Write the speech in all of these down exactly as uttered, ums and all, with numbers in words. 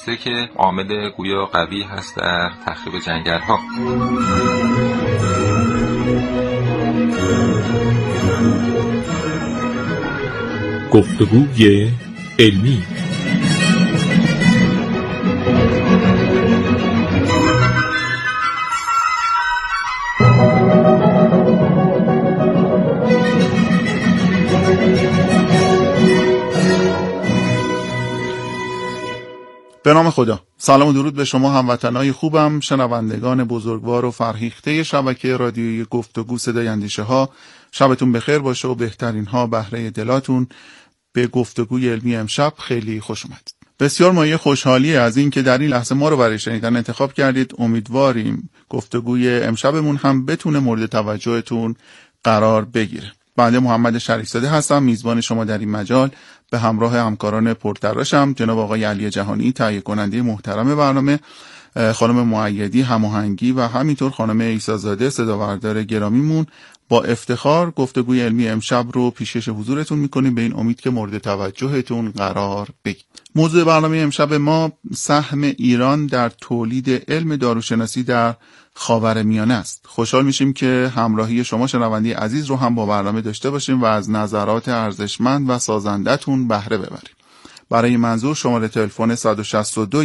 پسته که عامل گویا قوی هست در تخریب جنگل‌ها. گفتگوی علمی. به نام خدا. سلام و درود به شما هموطنای خوبم، شنوندگان بزرگوار و فرهیخته شبکه رادیویی گفتگو صدای اندیشه ها. شبتون بخیر باشه و بهترین ها بهره دلاتون. به گفتگوی علمی امشب خیلی خوش اومد. بسیار مایه خوشحالی از این که در این لحظه ما رو برای شنیدن انتخاب کردید. امیدواریم گفتگوی امشبمون هم بتونه مورد توجهتون قرار بگیره. بنده محمد شریف‌زاده هستم، میزبان شما در این مجال، به همراه همکاران پرتلاشم جناب آقای علی جهانی تهیه کننده محترم برنامه، خانم مؤیدی هماهنگی و همینطور خانم عیسی‌زاده صداوردار گرامیمون. با افتخار گفتگوی علمی امشب رو پیشکش حضورتون میکنیم، به این امید که مورد توجهتون قرار بگیره. موضوع برنامه امشب ما سهم ایران در تولید علم داروشناسی در خاورمیانه است. خوشحال میشیم که همراهی شما شنونده عزیز رو هم با برنامه داشته باشیم و از نظرات ارزشمند و سازنده‌تون بهره ببریم. برای منظور شماره تلفن صد و شصت و دو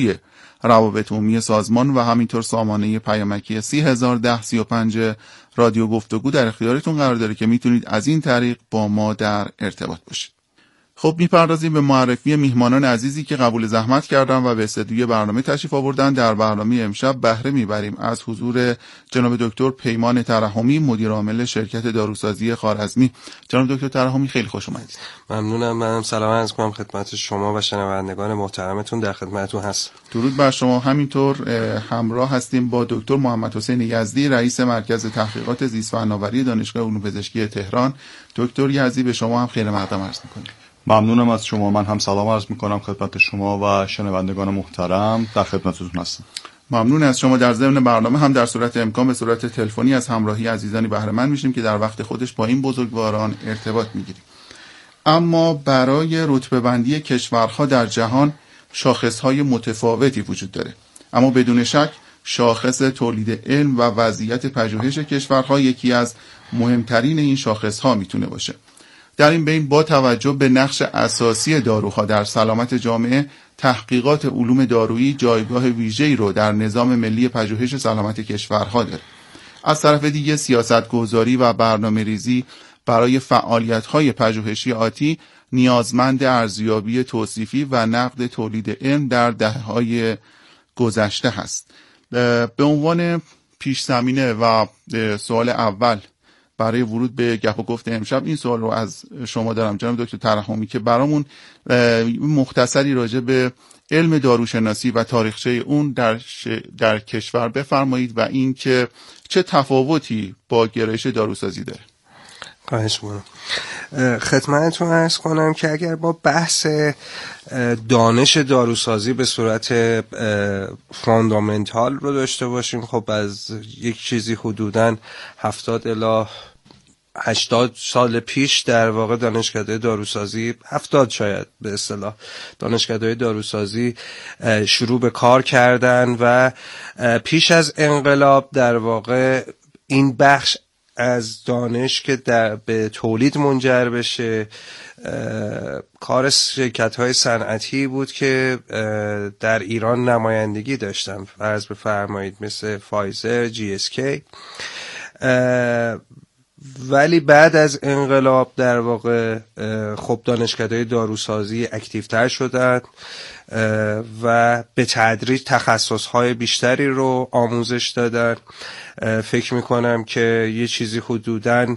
روابط عمومی سازمان و همینطور سامانه پیامکی سی هزار و ده سی و پنج رادیو گفتگو در اختیارتون قرار داره که میتونید از این طریق با ما در ارتباط باشید. خب میپردازیم به معرفی میهمانان عزیزی که قبول زحمت کردن و به استودیوی برنامه تشریف آوردن. در برنامه امشب بهره میبریم از حضور جناب دکتر پیمان ترحمی، مدیر عامل شرکت داروسازی خوارزمی. جناب دکتر ترحمی خیلی خوش اومدید. ممنونم. منم سلام عرض می‌کنم خدمت شما و شنوندگان محترمتون، در خدمتتون هستم. درود بر شما. همینطور همراه هستیم با دکتر محمد حسین یزدی، رئیس مرکز تحقیقات زیست فناوری دانشگاه علوم پزشکی تهران. دکتر یزدی به شما هم خیلی مقدم عرض می‌کنیم. ممنونم از شما. من هم سلام عرض میکنم خدمت شما و شنوندگان محترم، در خدمتتون هستم. ممنون از شما. در ضمن برنامه هم در صورت امکان به صورت تلفنی از همراهی عزیزانی بهره مند میشیم که در وقت خودش با این بزرگواران ارتباط میگیریم. اما برای رتبه بندی کشورها در جهان شاخصهای متفاوتی وجود داره، اما بدون شک شاخص تولید علم و وضعیت پژوهش کشورها یکی از مهمترین این شاخصها میتونه باشه. در این بین با توجه به نقش اساسی داروها در سلامت جامعه، تحقیقات علوم دارویی جایگاه ویژه‌ای رو در نظام ملی پژوهش سلامت کشورها داره. از طرف دیگه سیاست‌گذاری و برنامه‌ریزی برای فعالیت‌های پژوهشی آتی نیازمند ارزیابی توصیفی و نقد تولید علم در دهه‌های گذشته هست. به عنوان پیش زمینه و سوال اول برای ورود به گپ و گفت امشب این سوال رو از شما دارم جناب دکتر ترحمی که برامون مختصری راجع به علم داروشناسی و تاریخچه اون در ش... در کشور بفرمایید و این که چه تفاوتی با گرایش داروسازی داره. خواهش می‌کنم. خدمتتون عرض کنم که اگر با بحث دانش داروسازی به صورت فاندامنتال رو داشته باشیم، خب از یک چیزی حدوداً هفتاد الی هشتاد سال پیش در واقع دانشکده داروسازی، هفتاد شاید به اصطلاح، دانشکده داروسازی شروع به کار کردن و پیش از انقلاب در واقع این بخش از دانش که در به تولید منجر بشه کار شرکت‌های صنعتی بود که در ایران نمایندگی داشتن، فرض بفرمایید مثل فایزر، جی اس کی. ولی بعد از انقلاب در واقع خب دانشکده‌های داروسازی اکتیوتر شدند و به تدریج تخصص‌های بیشتری رو آموزش دادن. فکر میکنم که یه چیزی حدوداً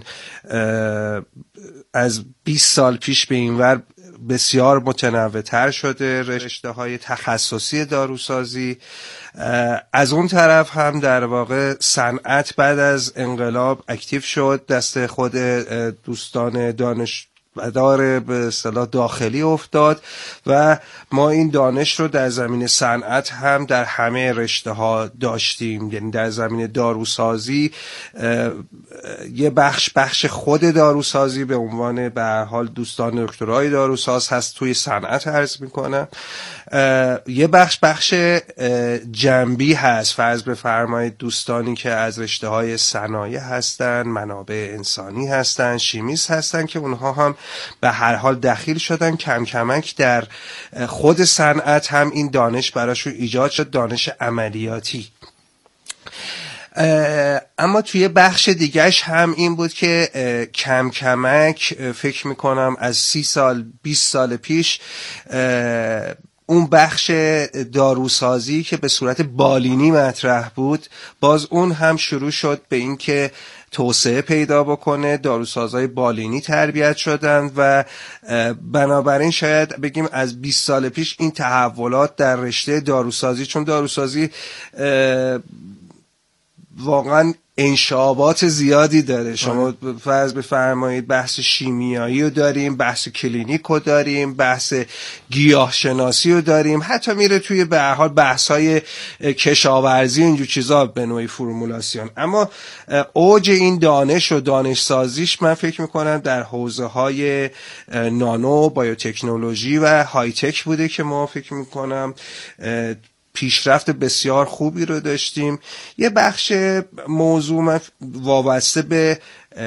از بیست سال پیش به این ور بسیار متنوع‌تر شده رشته‌های تخصصی داروسازی. از اون طرف هم در واقع صنعت بعد از انقلاب اکتیو شد، دست خود دوستان دانش مدار به اصطلاح داخلی افتاد و ما این دانش رو در زمین صنعت هم در همه رشته ها داشتیم. یعنی در زمین داروسازی یه بخش بخش خود داروسازی به عنوان به هر حال دوستان دکترای داروساز هست توی صنعت عرض میکنم، یه بخش بخش جنبی هست، فرض بفرمایید دوستانی که از رشته های صنایع هستن، منابع انسانی هستن، شیمیست هستن که اونها هم به هر حال دخیل شدن کم کمک در خود صنعت هم این دانش براشون ایجاد شد، دانش عملیاتی. اما توی بخش دیگهش هم این بود که کم کمک فکر میکنم از سی سال بیست سال پیش اون بخش داروسازی که به صورت بالینی مطرح بود باز اون هم شروع شد به این که توسعه پیدا بکنه، داروسازهای بالینی تربیت شدن و بنابراین شاید بگیم از بیست سال پیش این تحولات در رشته داروسازی، چون داروسازی واقعا انشابات زیادی داره، شما فرض بفرمایید بحث شیمیایی رو داریم، بحث کلینیک رو داریم، بحث گیاه شناسی رو داریم، حتی میره توی به هر حال بحث های کشاورزی و اینجور چیزا به نوعی فرمولاسیون. اما اوج این دانش و دانش سازیش من فکر میکنم در حوزه های نانو، بایوتکنولوژی و های تک بوده که ما فکر میکنم پیشرفت بسیار خوبی رو داشتیم. یه بخش موضوع وابسته به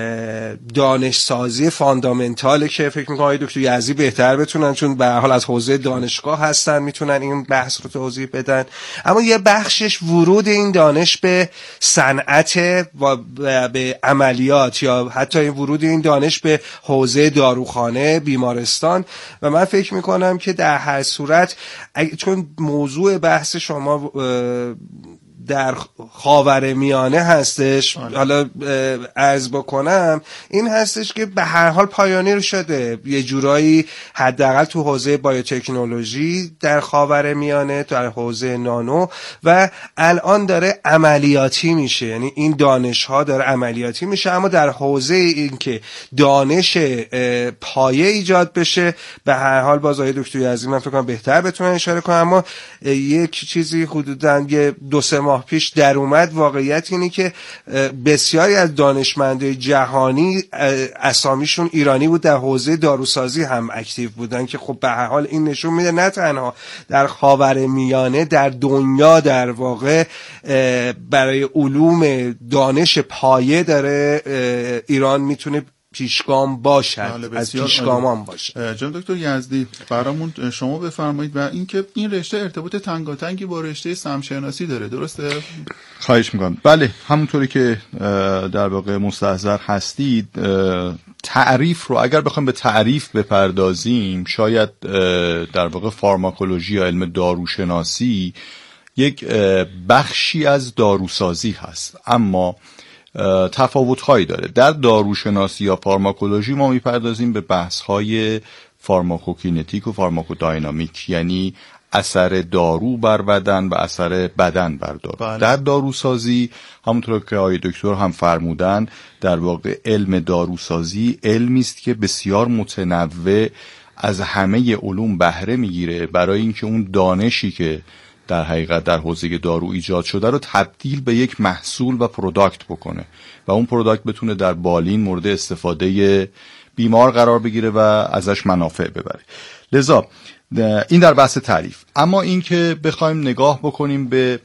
دانشسازی فاندامنتاله که فکر میکنم آقای دکتر یزدی بهتر بتونن، چون به هر حال از حوزه دانشگاه هستن، میتونن این بحث رو توضیح بدن. اما یه بخشش ورود این دانش به صنعت و به عملیات، یا حتی این ورود این دانش به حوزه داروخانه، بیمارستان. و من فکر میکنم که در هر صورت چون موضوع بحث شما در خاورمیانه هستش، حالا عرض بکنم این هستش که به هر حال پایونیر شده یه جورایی، حداقل تو حوزه بایوتکنولوژی در خاورمیانه، در حوزه نانو، و الان داره عملیاتی میشه. یعنی این دانش ها داره عملیاتی میشه، اما در حوزه این که دانش پایه ایجاد بشه به هر حال باز آقای دکتر یزدی من فکر کنم بهتر بتونن اشاره کنم. اما یک چیزی حدوداً یه دو سه ماه پیش در اومد، واقعیت اینه که بسیاری از دانشمندای جهانی اسامیشون ایرانی بود، در حوزه داروسازی هم اکتیو بودن، که خب به هر حال این نشون میده نه تنها در خاورمیانه، در دنیا در واقع برای علوم دانش پایه داره ایران میتونه پیشگام باشد، از پیشگامان باشد. جناب دکتر یزدی برامون شما بفرمایید و اینکه این رشته ارتباط تنگاتنگی با رشته سمشناسی داره، درسته؟ خواهش میکنم. بله، همونطوری که در واقع مستحضر هستید، تعریف رو اگر بخوایم به تعریف بپردازیم، شاید در واقع فارماکولوژی یا علم داروشناسی یک بخشی از داروسازی هست، اما تفاوت‌هایی داره. در داروشناسی یا فارماکولوژی ما میپردازیم به بحث‌های فارماکوکینتیک و فارماکوداینامیک، یعنی اثر دارو بر بدن و اثر بدن بر دارو. بله. در داروسازی همونطور که آقای دکتر هم فرمودن، در واقع علم داروسازی علمی است که بسیار متنوع از همه علوم بهره میگیره برای اینکه اون دانشی که در حقیقت در حوزه دارو ایجاد شده رو تبدیل به یک محصول و پروداکت بکنه و اون پروداکت بتونه در بالین مورد استفاده بیمار قرار بگیره و ازش منافع ببره. لذا این در بحث تعریف. اما این که بخوایم نگاه بکنیم به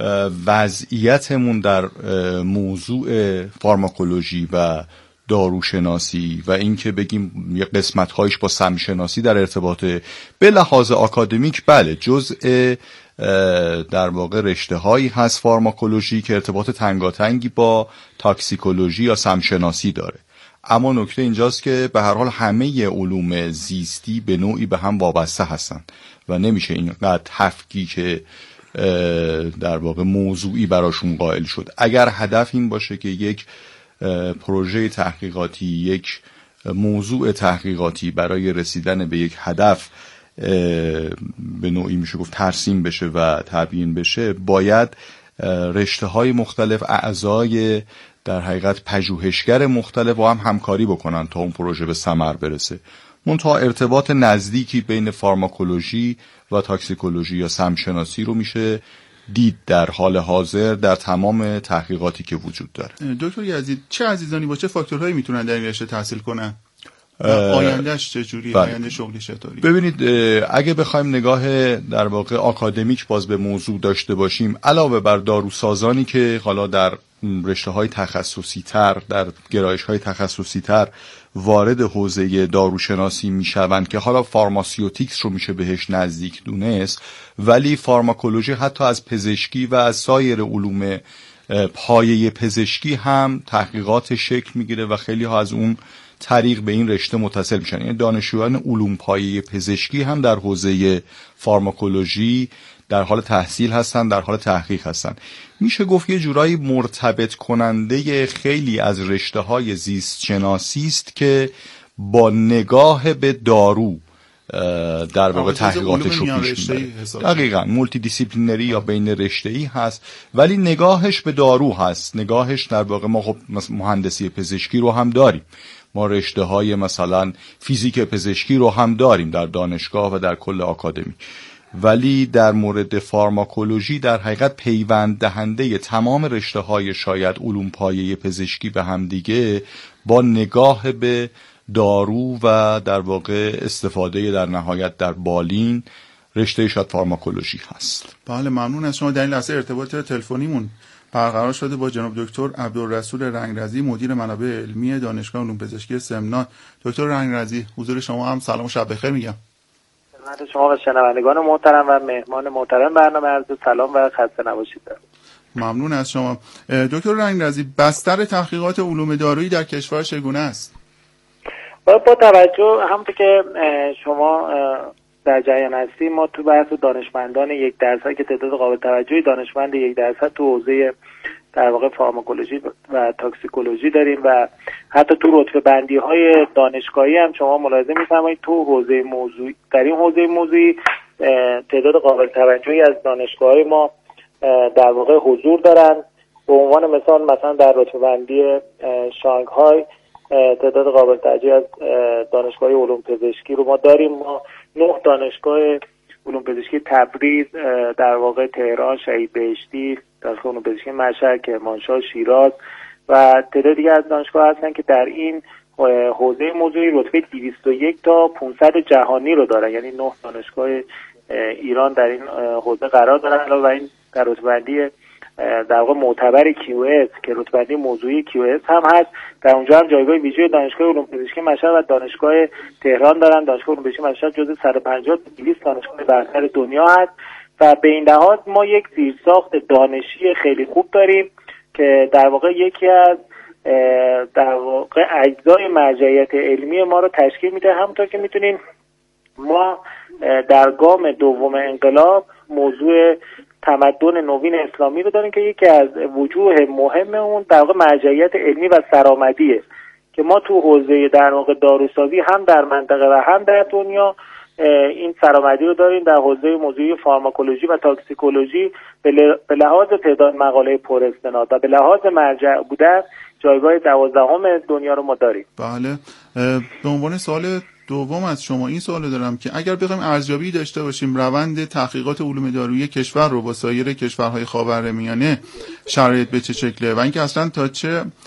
وضعیتمون در موضوع فارماکولوژی و داروشناسی و این که بگیم یه قسمت‌هایش با سمشناسی در ارتباطه، به لحاظ آکادمیک بله جزء در واقع رشته هایی هست فارماکولوژی که ارتباط تنگاتنگی با تاکسیکولوژی یا سمشناسی داره. اما نکته اینجاست که به هر حال همه علوم زیستی به نوعی به هم وابسته هستن و نمیشه اینقدر تفکیک در واقع موضوعی براشون قائل شد. اگر هدف این باشه که یک پروژه تحقیقاتی، یک موضوع تحقیقاتی برای رسیدن به یک هدف به نوعی میشه گفت ترسیم بشه و تبیین بشه، باید رشته های مختلف اعضای در حقیقت پژوهشگر مختلف با هم همکاری بکنن تا اون پروژه به ثمر برسه. منتها ارتباط نزدیکی بین فارماکولوژی و تاکسیکولوژی یا سمشناسی رو میشه دید در حال حاضر در تمام تحقیقاتی که وجود داره. دکتر یزدی، چه عزیزانی با چه فاکتورهایی میتونن در این رشته تحصیل کنن؟ آیندهش چجوری؟ آینده شغلی چطوری؟ ببینید، اگه بخوایم نگاه در واقع آکادمیک باز به موضوع داشته باشیم، علاوه بر داروسازانی که حالا در رشته‌های تخصصی تر، در گرایش‌های تخصصی تر وارد حوزه داروشناسی میشوند که حالا فارماسیوتیکس رو میشه بهش نزدیک دونست، ولی فارماکولوژی حتی از پزشکی و از سایر علوم پایه پزشکی هم تحقیقات شکل میگیره و خیلی ها از اون طریق به این رشته متصل میشن. یعنی دانشجویان علوم پایه پزشکی هم در حوزه فارماکولوژی در حال تحصیل هستن، در حال تحقیق هستن. میشه گفت یه جورایی مرتبط کننده خیلی از رشته‌های زیست شناسی است که با نگاه به دارو در واقع تحقیقاتش رو پیش میبره. دقیقاً مولتی دیسیپلینری یا بین رشته‌ای هست، ولی نگاهش به دارو هست. نگاهش در واقع ما خب مهندسی پزشکی رو هم داریم، ما رشته‌های مثلا فیزیک پزشکی رو هم داریم در دانشگاه و در کل آکادمی، ولی در مورد فارماکولوژی در حقیقت پیوند دهنده تمام رشته‌های شاید علوم پایه پزشکی به هم دیگه با نگاه به دارو و در واقع استفاده در نهایت در بالین رشته شاید فارماکولوژی هست. بله، ممنون از شما. در این لحظه ارتباط تلفنیمون برقرار شده با جناب دکتر عبدالرسول رنگرزی، مدیر منابع علمی دانشگاه علوم پزشکی سمنان. دکتر رنگرزی، حضور شما هم سلام و شب بخیر میگم. خدمت شما و شنوندگان محترم و مهمان محترم برنامه عرض سلام و خسته نباشید. ممنون از شما. دکتر رنگرزی، بستر تحقیقات علوم دارویی در کشور چگونه است؟ با توجه همونطور که شما در جریان هستیم، ما تو بحث دانشمندان یک درصد که تعداد قابل توجهی دانشمند یک درصد تو حوزه در واقع فارماکولوژی و تاکسیکولوژی داریم و حتی تو رتبه بندی های دانشگاهی هم شما ملاحظه می‌فرمایید تو حوزه موضوعی، در این حوزه موضوعی تعداد قابل توجهی از دانشگاه‌های ما در واقع حضور دارن. به عنوان مثال مثلا در رتبه بندی شانگهای تعداد قابل توجهی از دانشگاه علوم پزشکی رو ما داریم. ما نه دانشگاه علوم پزشکی تبریز، در واقع تهران، شهید بهشتی، دانشگاه علوم پزشکی مشهد، کرمانشاه، شیراز و تعداد دیگه از دانشگاه هستن که در این حوزه موضوعی رتبه دویست و یک تا پانصد جهانی رو دارن. یعنی نه دانشگاه ایران در این حوزه قرار دارن. علاوه بر این در رتبه بندی در واقع معتبر کیو اس که رتبه بندی موضوعی کیو اس هم هست، در اونجا هم جایگاه ویژه دانشگاه علوم پزشکی مشهد و دانشگاه تهران دارن. دانشگاه علوم پزشکی مشهد جزو صد و پنجاه تا دویست دانشگاه برتر دنیا هست و به این لحاظ ما یک زیرساخت دانشی خیلی خوب داریم که در واقع یکی از در واقع اجزای مرجعیت علمی ما رو تشکیل میده. همونطور که میتونین ما در گام دوم انقلاب موضوع تمدن نوین اسلامی رو داریم که یکی از وجوه مهم اون در واقع مرجعیت علمی و سرآمدیه که ما تو حوزه در واقع داروسازی هم در منطقه و هم در دنیا این سرآمدی رو داریم. در حوزه موضوعی فارماکولوژی و تاکسیکولوژی به لحاظ تعداد مقاله پر استناد و به لحاظ مرجع بودن جایگاه دوازدهم دنیا رو ما داریم. بله، به عنوان سوال دوم از شما این سوال دارم که اگر بخوایم ارزیابی داشته باشیم روند تحقیقات علوم دارویی کشور رو با سایر کشورهای خاورمیانه، شرایط به چه شکله و اینکه اصلا تا چه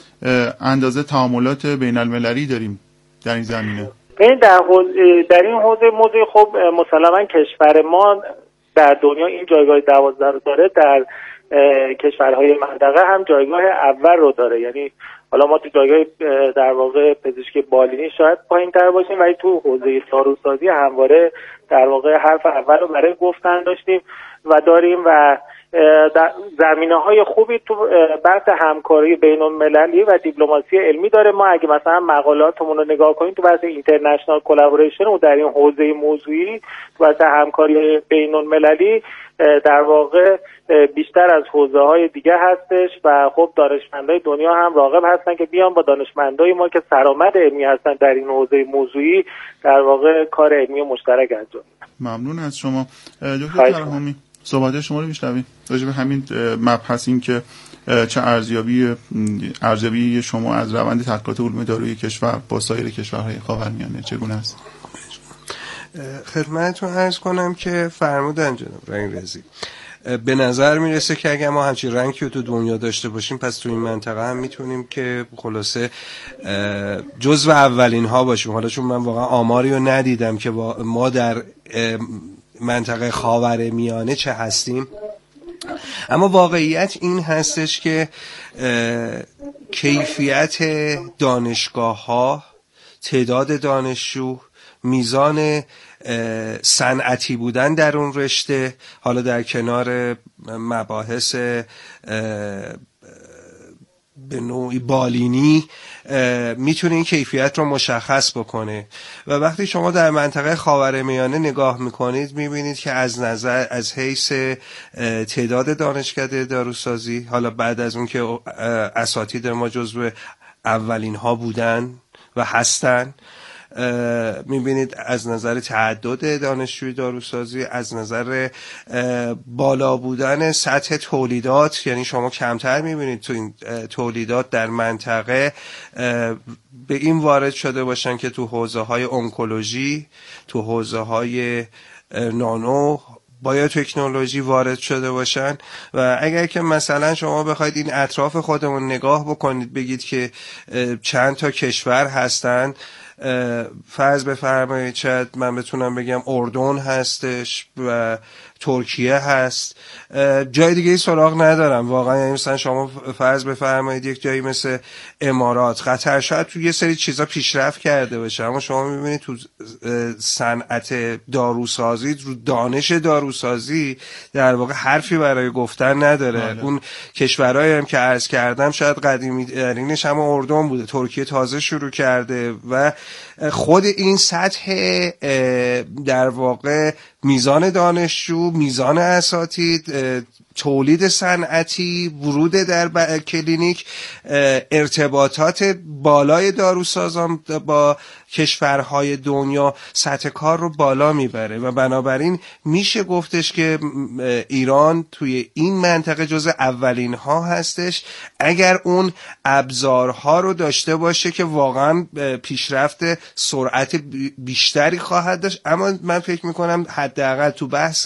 اندازه تعاملات بین المللی داریم در این زمینه؟ این در حوزه در این حوزه موضوع خب مسلما کشور ما در دنیا این جایگاه دوازده رو داره، در کشورهای منطقه هم جایگاه اول رو داره. یعنی حالا ما تو جایگاه در واقع پزشکی بالینی شاید پایین‌تر باشیم ولی تو حوزه داروسازی همواره در واقع حرف اول رو برای گفتن داشتیم و داریم و در زمینه‌های خوبی تو بحث همکاری بین‌المللی و دیپلماسی علمی داره. ما اگه مثلا مقالاتمون رو نگاه کنیم تو بحث اینترنشنال کلابوریشن و در این حوزه موضوعی تو بحث همکاری بین‌المللی در واقع بیشتر از حوزه‌های دیگه هستش و خب دانشمندای دنیا هم راغب هستن که بیان با دانشمندای ما که سرآمد علمی هستن در این حوزه موضوعی در واقع کار علمی مشترک انجام بدن. ممنون از شما دکتر ترحمی. صحبت شما رو میشنویم راجع به همین مبحث، این که چه ارزیابی ارزیابی شما از روند تحقیقات علوم دارویی کشور با سایر کشورهای خاورمیانه چگونه است؟ خدمتتون عرض کنم که فرمودن جناب رنگرزی، به نظر میرسه که اگر ما همچین رنگی رو تو دنیا داشته باشیم پس تو این منطقه هم میتونیم که خلاصه جزو اولین ها باشیم. حالا چون من واقعا آماری رو ندیدم که ما در منطقه خاورمیانه چه هستیم، اما واقعیت این هستش که کیفیت دانشگاه ها، تعداد دانشجو، میزان صنعتی بودن در اون رشته، حالا در کنار مباحث به نوعی بالینی، میتونه این کیفیت رو مشخص بکنه. و وقتی شما در منطقه خاورمیانه نگاه میکنید میبینید که از نظر از حیث تعداد دانشکده داروسازی، حالا بعد از اون که اساتید ما جزو اولین ها بودن و هستن، میبینید از نظر تعدد دانشجوی داروسازی، از نظر بالا بودن سطح تولیدات، یعنی شما کمتر میبینید تو این تولیدات در منطقه به این وارد شده باشن که تو حوزه های انکولوژی، تو حوزه های نانو بایوتکنولوژی وارد شده باشن. و اگر که مثلا شما بخواید این اطراف خودمون نگاه بکنید، بگید که چند تا کشور هستن، فرض بفرمایید شاید من بتونم بگم اردن هستش و ترکیه هست، جای دیگه ای سراغ ندارم واقعا. یعنی مثلا شما فرض بفرمایید یک جایی مثل امارات، قطر شاید تو یه سری چیزا پیشرفت کرده باشه، اما شما میبینید تو صنعت داروسازی، رو دانش داروسازی در واقع حرفی برای گفتن نداره. آه. اون کشورهایی هم که عرض کردم شاید قدیمی ترینش هم اردن بوده، ترکیه تازه شروع کرده و خود این سطح در واقع میزان دانشجو، میزان اساتید، تولید صنعتی، ورود در کلینیک، ارتباطات بالای داروسازان با کشورهای دنیا سطح کار رو بالا میبره و بنابراین میشه گفتش که ایران توی این منطقه جز اولین ها هستش اگر اون ابزارها رو داشته باشه که واقعا پیشرفت سرعت بیشتری خواهد داشت. اما من فکر میکنم حداقل تو بحث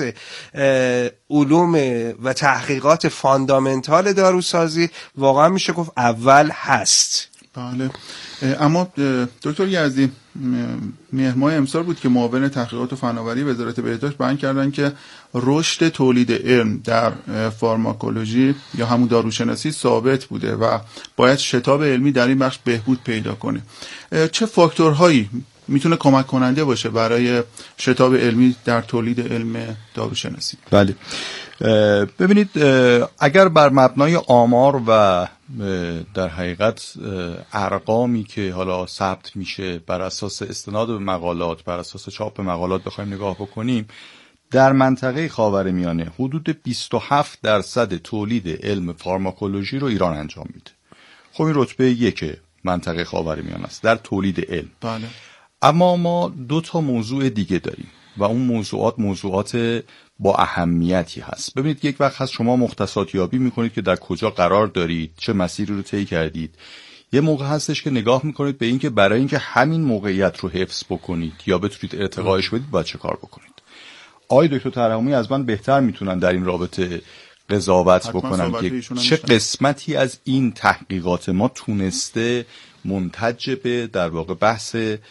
علوم و تحقیقات فاندامنتال داروسازی واقعا میشه گفت اول هست. بله. اما دکتر یزدی، مهر ماه امسال بود که معاون تحقیقات و فناوری وزارت بهداشت بیان کردن که رشد تولید علم در فارماکولوژی یا همون داروشناسی ثابت بوده و باید شتاب علمی در این بخش بهبود پیدا کنه. چه فاکتورهایی میتونه کمک کننده باشه برای شتاب علمی در تولید علم داروشناسی؟ بله، ببینید اگر بر مبنای آمار و در حقیقت ارقامی که حالا ثبت میشه بر اساس استناد به مقالات، بر اساس چاپ مقالات بخوایم نگاه بکنیم، در منطقه خاورمیانه حدود بیست و هفت درصد تولید علم فارماکولوژی رو ایران انجام میده. خب این رتبه یک منطقه خاورمیانه است در تولید علم. بله. اما ما دو تا موضوع دیگه داریم و اون موضوعات موضوعات با اهمیتی هست. ببینید یک وقت هست شما مختصات یابی میکنید که در کجا قرار دارید، چه مسیری رو طی کردید. یه موقع هستش که نگاه میکنید به این که برای اینکه همین موقعیت رو حفظ بکنید یا بتونید ارتقاش بدید باید چه کار بکنید. آقای دکتر ترحمی از من بهتر میتونن در این رابطه قضاوت بکنن که چه قسمتی از این تحقیقات ما تونسته منتج به در واقع بحث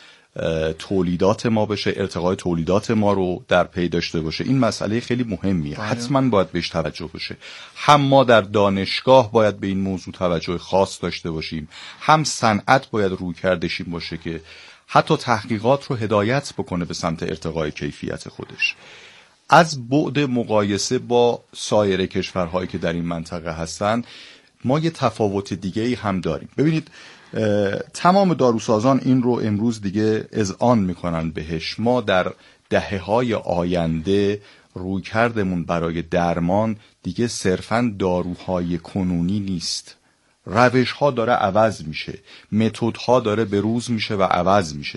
تولیدات ما بشه، ارتقای تولیدات ما رو در پی داشته باشه. این مسئله خیلی مهمیه، حتما باید بهش توجه بشه. هم ما در دانشگاه باید به این موضوع توجه خاص داشته باشیم، هم صنعت باید رویکردش این باشه که حتی تحقیقات رو هدایت بکنه به سمت ارتقای کیفیت خودش. از بعد مقایسه با سایر کشورهایی که در این منطقه هستن ما یه تفاوت دیگه‌ای هم داریم. ببینید تمام داروسازان این رو امروز دیگه اذعان میکنن بهش. ما در دهه‌های آینده رویکردمون برای درمان دیگه صرفاً داروهای کنونی نیست. روش‌ها داره عوض میشه، متدها داره بروز میشه و عوض میشه.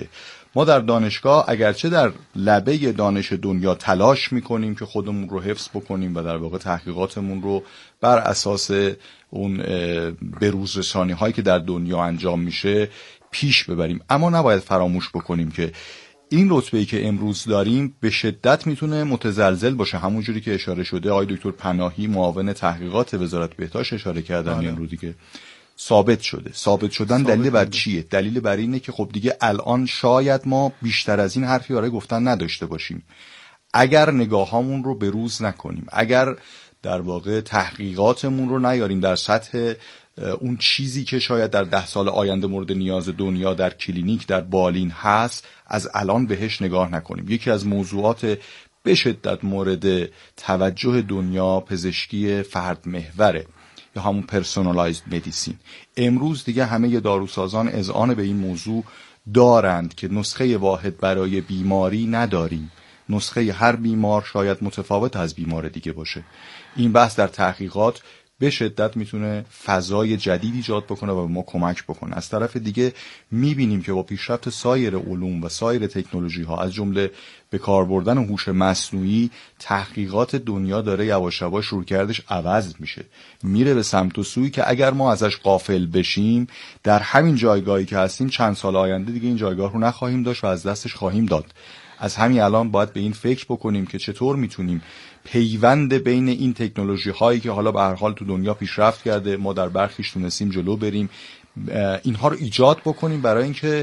ما در دانشگاه اگرچه در لبه دانش دنیا تلاش میکنیم که خودمون رو حفظ بکنیم و در واقع تحقیقاتمون رو بر اساس اون بروزرسانی هایی که در دنیا انجام میشه پیش ببریم، اما نباید فراموش بکنیم که این رتبه‌ای که امروز داریم به شدت میتونه متزلزل باشه. همونجوری که اشاره شده آقای دکتر پناهی معاون تحقیقات وزارت بهداشت اشاره کردن این رو دیگه ثابت شده. ثابت شدن دلیل بر چیه؟ دلیل بر اینه که خب دیگه الان شاید ما بیشتر از این حرفی برای گفتن نداشته باشیم اگر نگاهامون رو به روز نکنیم، اگر در واقع تحقیقاتمون رو نیاریم در سطح اون چیزی که شاید در ده سال آینده مورد نیاز دنیا در کلینیک در بالین هست از الان بهش نگاه نکنیم. یکی از موضوعات به شدت مورد توجه دنیا پزشکی فرد محوره یا همون پرسونالایزد مدیسین. امروز دیگه همه داروسازان اذعان به این موضوع دارند که نسخه واحد برای بیماری نداریم. نسخه هر بیمار شاید متفاوت از بیمار دیگه باشه. این بحث در تحقیقات به شدت میتونه فضای جدید ایجاد بکنه و به ما کمک بکنه. از طرف دیگه میبینیم که با پیشرفت سایر علوم و سایر تکنولوژی ها از جمله به کار بردن هوش مصنوعی تحقیقات دنیا داره یواش یواش رویکردش عوض میشه، میره به سمت و سوی که اگر ما ازش غافل بشیم در همین جایگاهی که هستیم چند سال آینده دیگه این جایگاه رو نخواهیم داشت و از دستش خواهیم داد. از همین الان باید به این فکر بکنیم که چطور میتونیم پیوند بین این تکنولوژی هایی که حالا به هر حال تو دنیا پیشرفت کرده ما در برخیش تونستیم جلو بریم اینها رو ایجاد بکنیم برای اینکه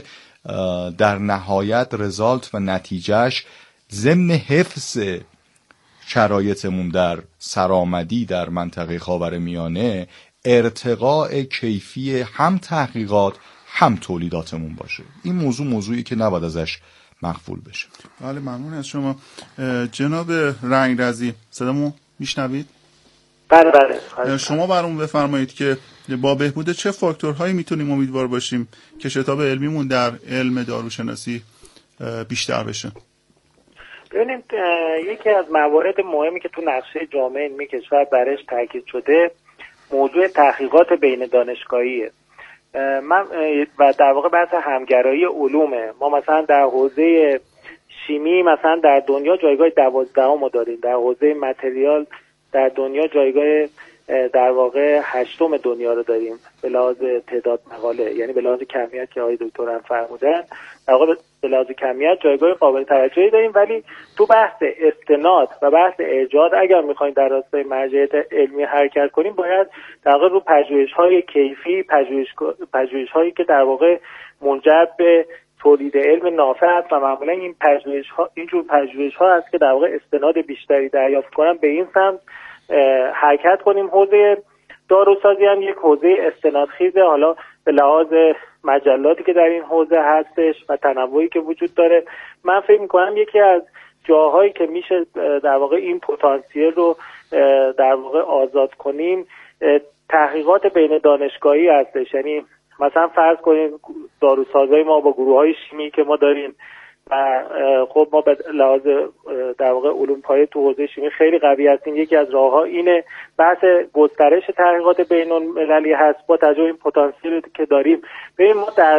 در نهایت رزالت و نتیجهش ضمن حفظ شرایطمون در سرآمدی در منطقه خاورمیانه ارتقاء کیفی هم تحقیقات هم تولیداتمون باشه. این موضوع موضوعی که نباید ازش مغفول بشه. بله ممنون از شما. جناب رنگرزی صدامو میشنوید؟ بله بله. شما برامون بفرمایید که با بهبود چه فاکتورهایی میتونیم امیدوار باشیم که شتاب علمیمون در علم داروشناسی بیشتر بشه؟ ببینید یکی از موارد مهمی که تو نقشه جامعه علمی کشور برش تاکید شده موضوع تحقیقات بین دانشگاهیه. من و در واقع بحث همگرایی علومه. ما مثلا در حوزه شیمی مثلا در دنیا جایگاه دوازدهم رو داریم، در حوزه متریال در دنیا جایگاه در واقع هشتم دنیا رو داریم به لحاظ تعداد مقاله، یعنی به لحاظ کمیت که آقای دکتر هم فرمودن در واقع به لحاظ کمیت جایگاه قابل توجهی داریم، ولی تو بحث استناد و بحث ایجاد اگر میخوایم در راستای مرجعیت علمی حرکت کنیم باید در واقع رو پژوهش‌های کیفی، پژوهش پژوهش‌هایی که در واقع منجر به تولید علم نافع است و معمولا این پژوهش‌ها اینجور پژوهش‌ها است که در واقع استناد بیشتری دریافت کنن به این سمت حرکت کنیم. حوزه داروسازی هم یک حوزه استنادخیزه، حالا به لحاظ مجلاتی که در این حوزه هستش و تنوعی که وجود داره. من فکر می‌کنم یکی از جاهایی که میشه در واقع این پتانسیل رو در واقع آزاد کنیم تحقیقات بین دانشگاهی هستش. یعنی مثلا فرض کنید داروسازای ما با گروه‌های شیمی که ما داریم و خب ما به لحاظ در واقع علوم پایه تو حوزه شیمی خیلی قوی هستیم. یکی از راه‌ها اینه بحث گسترش تحقیقات بین‌المللی هست با توجه این پتانسیلی که داریم. ببین ما در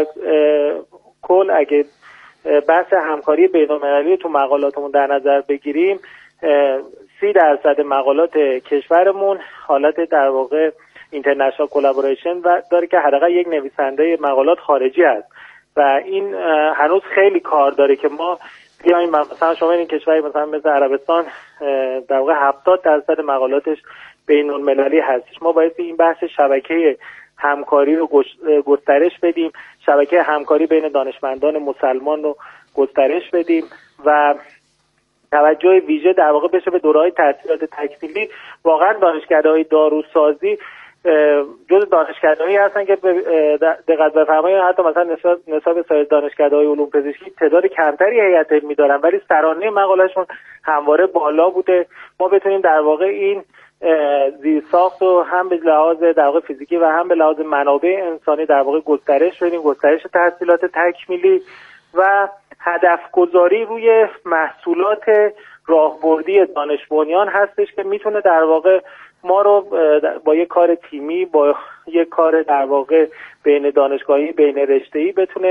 کل اگه بحث همکاری بین‌المللی تو مقالاتمون در نظر بگیریم سی درصد مقالات کشورمون حالت در واقع اینترنشنال کلابوریشن داره که حداقل یک نویسنده مقالات خارجی هست و این هنوز خیلی کار داره که ما بیایم مثلا شما این کشوری مثلا مثل عربستان در واقع هفتاد درصد مقالاتش بین المللی هستش. ما باید این بحث شبکه همکاری رو گسترش بدیم، شبکه همکاری بین دانشمندان مسلمان رو گسترش بدیم و توجه ویژه در واقع بشه به دوره‌های تحصیلات تکمیلی. واقعا دانشکده‌های داروسازی جز دانشکده‌هایی هستن که دقت بفرمایید حتی مثلا نسبت نسبت سایر دانشکده‌های علوم پزشکی تعداد کمتری هیئت علمی دارن ولی سرانه مقاله‌شون همواره بالا بوده. ما بتونیم در واقع این زیرساخت رو هم به لحاظ در واقع فیزیکی و هم به لحاظ منابع انسانی در واقع گسترش بدیم، گسترش تحصیلات تکمیلی و هدف گذاری روی محصولات راهبردی دانش بنیان هستش که میتونه در واقع ما رو با یک کار تیمی با یک کار در واقع بین دانشگاهی بین رشته‌ای بتونه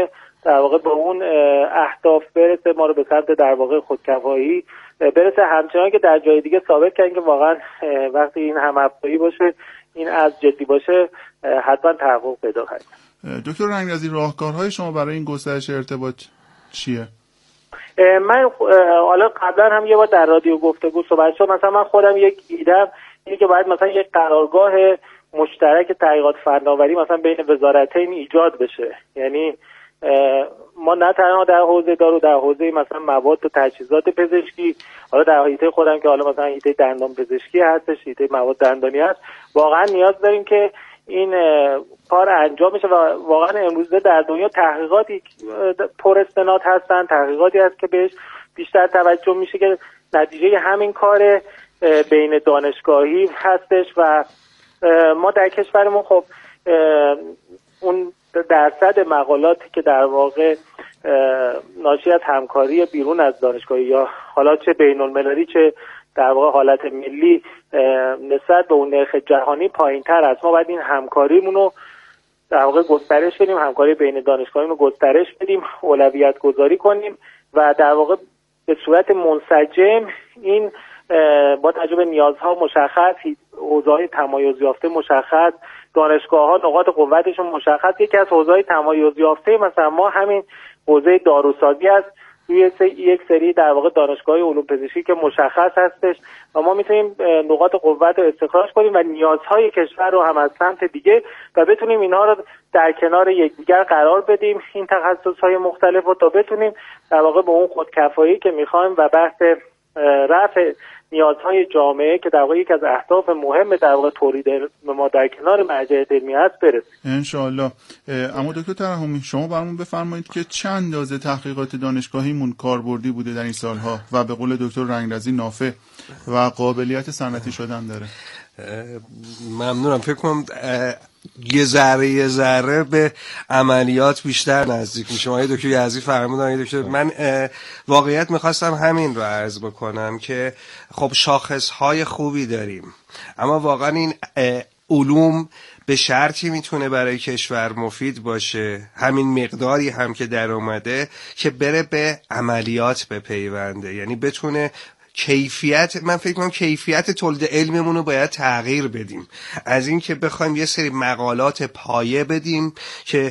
در واقع به اون اهداف برسه، ما رو به سمت در واقع خودکفایی برسه. همچنان که در جای دیگه ثابت کردن که واقعا وقتی این هم افزایی باشه، این از جدی باشه، حتما تحقق پیدا خواهد. دکتر رنگرزی، راهکارهای شما برای این گسترش ارتباط چیه؟ من حالا قبلا هم یه بار در رادیو گفتگو صحبت شد، مثلا من خودم یک ایدم اینه که باید مثلا یک قرارگاه مشترک تحقیقات فناوری مثلا بین وزارتین ایجاد بشه. یعنی ما نه تنها در حوزه دارو، در حوزه مثلا مواد و تجهیزات پزشکی، حالا در حیطه خودم که حالا مثلا حیطه دندان پزشکی هستش، حیطه مواد دندانی هست، واقعا نیاز داریم که این کار انجام بشه. و واقعا امروزه در دنیا تحقیقاتی پر استناد هستن، تحقیقاتی هست که بهش بیشتر توجه میشه که نتیجه همین کار بین دانشگاهی هستش. و ما در کشورمون خب اون درصد مقالاتی که در واقع ناشی از همکاری بیرون از دانشگاهی یا حالا چه بین المللی چه در واقع حالت ملی نسبت به اون نرخ جهانی پایین تر است. ما باید این همکاریمون رو در واقع گسترش بدیم، همکاری بین دانشگاهی رو گسترش بدیم، اولویت گذاری کنیم و در واقع به صورت منسجم این با توجه به نیازها مشخص، حوزه‌های تمایز یافته مشخص، دانشگاه‌ها نقاط قوتشون مشخص. یکی از حوزه‌های تمایز یافته مثلا ما همین حوزه داروسازی است، توی یک سری در واقع دانشگاه علوم پزشکی که مشخص هستش و ما میتونیم نقاط قوت رو استخراج کنیم و نیازهای کشور رو هم از سمت دیگه و بتونیم اینها رو در کنار یکدیگر قرار بدیم، این تخصص‌های مختلف رو، تا بتونیم در واقع به اون خودکفایی که می‌خوایم و بحث رفع نیازهای جامعه که در واقع یک از اهداف مهم در واقع تولید ما در کنار مرجع علمی هست برسیم ان شاء الله. اما دکتر ترحمی، شما برامون بفرمایید که چند اندازه تحقیقات دانشگاهیمون کاربردی بوده در این سالها و به قول دکتر رنگرزی نافع و قابلیت صنعتی شدن داره؟ ممنونم. فکر کنم یه ذره یه ذره به عملیات بیشتر نزدیک میشه. آقای دکتر یزدی فرمودن، آقای دکتر من واقعیت میخواستم همین رو عرض بکنم که خب شاخصهای خوبی داریم، اما واقعا این علوم به شرطی میتونه برای کشور مفید باشه، همین مقداری هم که در اومده، که بره به عملیات بپیونده، یعنی بتونه کیفیت، من فکر کنم کیفیت تولید علممون رو باید تغییر بدیم، از این که بخوایم یه سری مقالات پایه بدیم که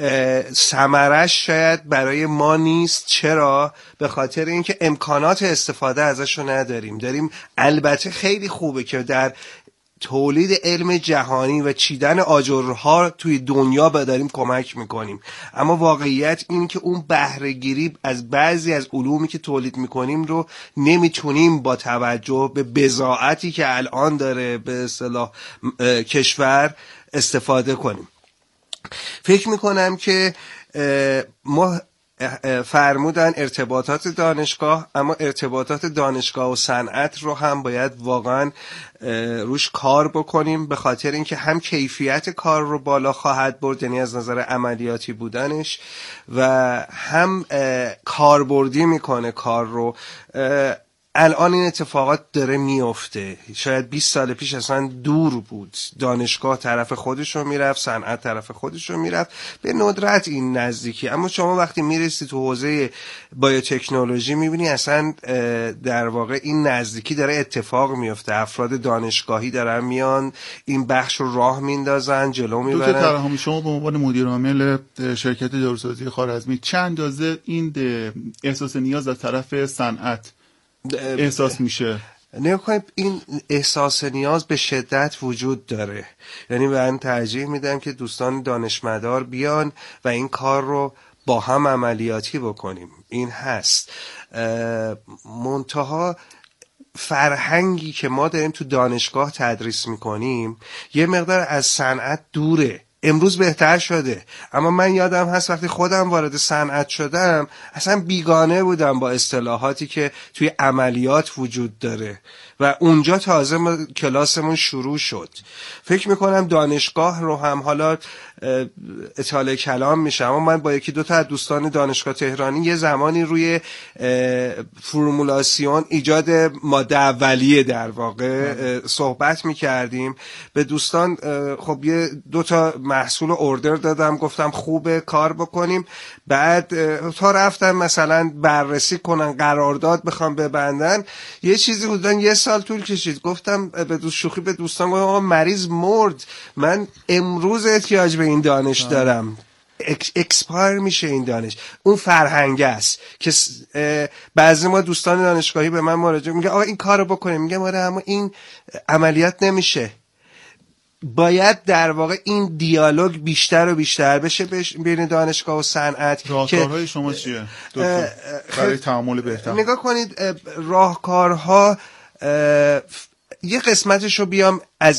ثمرش شاید برای ما نیست. چرا؟ به خاطر اینکه امکانات استفاده ازش رو نداریم. داریم البته خیلی خوبه که در تولید علم جهانی و چیدن آجرها توی دنیا داریم کمک میکنیم، اما واقعیت این که اون بهره‌گیری از بعضی از علومی که تولید میکنیم رو نمیتونیم با توجه به بضاعتی که الان داره به اصطلاح کشور استفاده کنیم. فکر میکنم که ما فرمودن ارتباطات دانشگاه، اما ارتباطات دانشگاه و صنعت رو هم باید واقعا روش کار بکنیم، به خاطر اینکه هم کیفیت کار رو بالا خواهد برد، یعنی از نظر عملیاتی بودنش، و هم کاربردی میکنه کار رو. الان این اتفاقات داره میفته. شاید بیست سال پیش اصلا دور بود، دانشگاه طرف خودش رو میرفت، صنعت طرف خودش رو میرفت، به ندرت این نزدیکی. اما شما وقتی میرسی تو حوزه بایوتکنولوژی میبینی اصلا در واقع این نزدیکی داره اتفاق میفته. افراد دانشگاهی دارن میان این بخش رو راه میندازن، جلو میبرن. دکتر ترحمی، شما به عنوان مدیر عامل شرکت داروسازی خوارزمی چند اندازه این احساس نیاز از طرف صنعت احساس میشه؟ نکنید این احساس نیاز به شدت وجود داره، یعنی من ترجیح میدم که دوستان دانشمدار بیان و این کار رو با هم عملیاتی بکنیم. این هست منتها فرهنگی که ما داریم تو دانشگاه تدریس میکنیم یه مقدار از صنعت دوره. امروز بهتر شده، اما من یادم هست وقتی خودم وارد صنعت شدم اصلا بیگانه بودم با اصطلاحاتی که توی عملیات وجود داره و اونجا تازه ما کلاسمون شروع شد. فکر میکنم دانشگاه رو هم حالا اطاله کلام میشه، اما من با یکی دو تا از دوستان دانشگاه تهرانی یه زمانی روی فرمولاسیون ایجاد ماده اولیه در واقع صحبت میکردیم. به دوستان خب یه دو تا محصول اوردر دادم، گفتم خوبه کار بکنیم. بعد تا رفتن مثلا بررسی کنن، قرارداد بخوام ببندن، یه چیزی حدوداً یه سال طول کشید. گفتم به دوست شوخی به دوستان گفتم آقا مریض مرد، من امروز احتیاج به این دانش دارم، اکس اکسپایر میشه این دانش. اون فرهنگ است که بعضی ما دوستان دانشگاهی به من مراجعه میگه آقا این کارو بکنیم، میگم آره اما این عملیات نمیشه. باید در واقع این دیالوگ بیشتر و بیشتر بشه بین دانشگاه و صنعت. راهکارهای شما چیه برای تعامل بهتر؟ نگاه کنید راهکارها، یه قسمتش رو بیام از